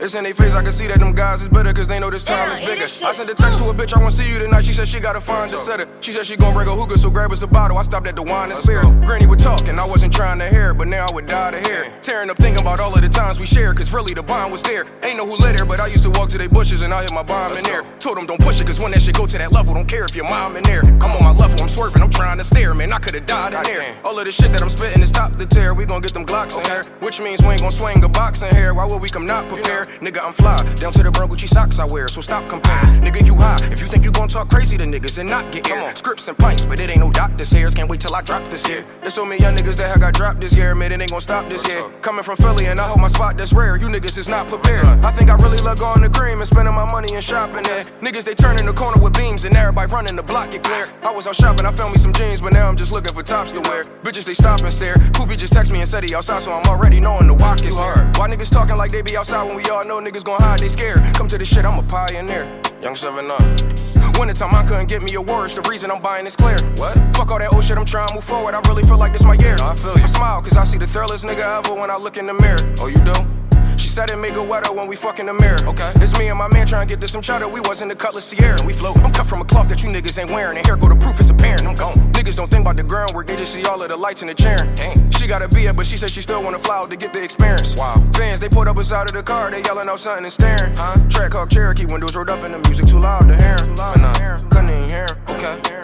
It's in their face, I can see that them guys is bitter cause they know this time is bigger. I sent a text to a bitch, I wanna see you tonight. She said she gotta find a setter. She said she gon' bring a hookah, so grab us a bottle. I stopped at the wine and spirits. Granny would talk and I wasn't trying to hear it, but now I would die to hear it. Tearing up thinking about all of the times we shared, cause really the bond was there. Ain't know who lit her, but I used to walk to they bushes and I hit my bomb in there. Told them don't push it, cause when that shit go to that level, don't care if your mom in there. I'm on my level, I'm swerving, I'm trying to stare, man, I could've died in there. All of the shit that I'm spitting is top to tear. We gon' get them Glocks in here, which means we ain't gon' swing a box in here. Why would we come not prepared? Nigga, I'm fly, down to the brown Gucci socks I wear, so stop comparing. Nigga, you high, if you think you gon' talk crazy to niggas and not get air. Scripts and pints, but it ain't no doctor's hairs. Can't wait till I drop this year. There's so many young niggas that got dropped this year, man, it ain't gon' stop this year. Coming from Philly and I hold my spot that's rare. You niggas is not prepared. I think I really love going to cream and spending my money and shopping there. Niggas, they turn in the corner with beams and everybody running the block get clear. I was out shopping, I found me some jeans, but now I'm just looking for tops to wear. Bitches, they stop and stare. Poopy just text me and said he outside, so I'm already knowing the walk is hard. Why niggas talking like they be outside when we all know niggas gon' hide, they scared. Come to this shit, I'm a pioneer. Young 7-up. Wintertime, I couldn't get me awards. The reason I'm buying is clear. What? Fuck all that old shit, I'm trying to move forward. I really feel like this my year. No, I feel you. I smile, cause I see the thrillest nigga ever when I look in the mirror. Oh, you do? She said it make her wetter when we fuck in the mirror. Okay. It's me and my man trying to get to some cheddar. We was in the Cutlass Sierra and we float. I'm cut from a cloth that you niggas ain't wearing. And here go the proof, it's apparent. I'm gone. Niggas don't think about the groundwork, they just see all of the lights in the chair. She got a B.A., but she said she still wanna fly out to get the experience. Wow. Fans, they pulled up beside of the car, they yelling out something and staring. Trackhawk Cherokee, windows rolled up and the music too loud to hear. Couldn't even hear. Okay.